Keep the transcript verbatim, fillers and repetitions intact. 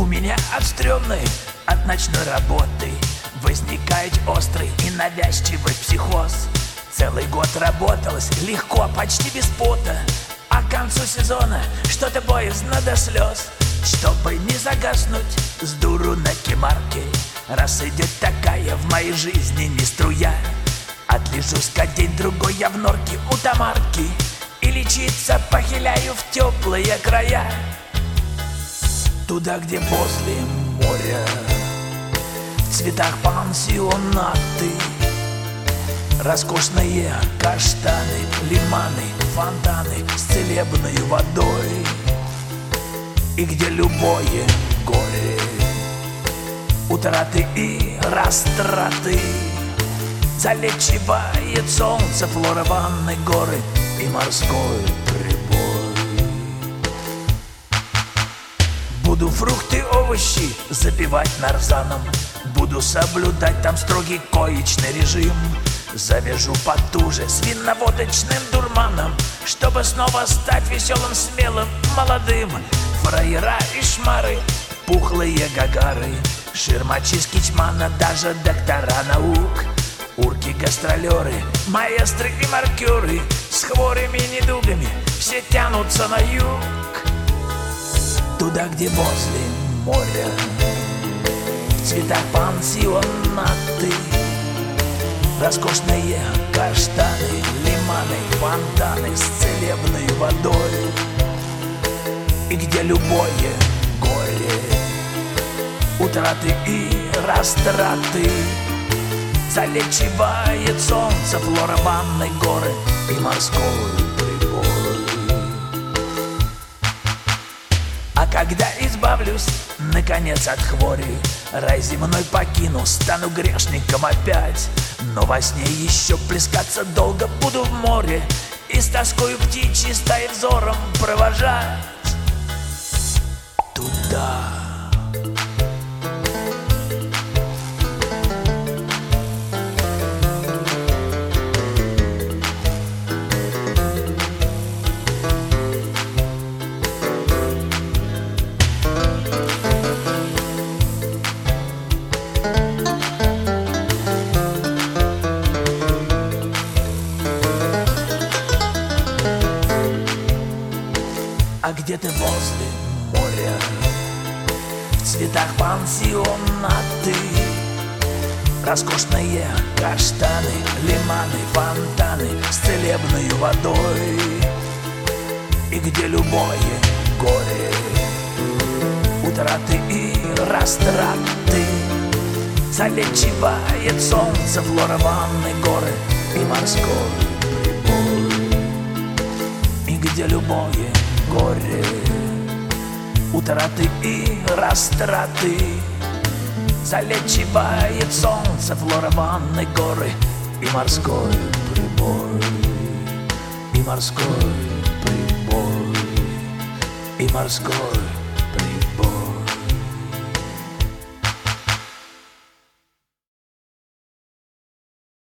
У меня от стрёмной, от ночной работы возникает острый и навязчивый психоз. Целый год работалось легко, почти без пота, а к концу сезона что-то боязно до слез. Чтобы не загаснуть с дуру на кемарке, раз идет такая в моей жизни не струя, отлежусь-ка день-другой я в норке у Тамарки и лечиться похиляю в теплые края. Туда, где возле моря в цветах пансионаты, роскошные каштаны, лиманы, фонтаны с целебной водой, и где любое горе, утраты и растраты залечивает солнце, флора, ванны, горы и морской прибой. Буду фрукты, овощи запивать нарзаном, буду соблюдать там строгий коечный режим. Завяжу потуже с винно-водочным дурманом, чтобы снова стать веселым, смелым, молодым. Фраера и шмары, пухлые гагары, ширмачи с кичмана, даже доктора наук, урки-гастролеры, маэстры и маркеры с хворыми недугами все тянутся на юг. Туда, где возле моря в цветах пансионаты, роскошные каштаны, лиманы, фонтаны с целебной водой, и где любое горе, утраты и растраты залечивает солнце, флора, ванны, горы и морской прибой. А когда избавлюсь, наконец, от хвори, рай земной покину, стану грешником опять. Но во сне еще плескаться долго буду в море и с тоскою птичьей стаи взором провожать туда. А где-то возле моря в цветах пансионаты, роскошные каштаны, лиманы, фонтаны с целебной водой, и где любое горе, утраты и растраты залечивает солнце, флора, ванны, горы и морской прибой, и где любое горе, утраты и растраты залечивает солнце, флора, ванны, горы и морской прибой, и морской прибой, и морской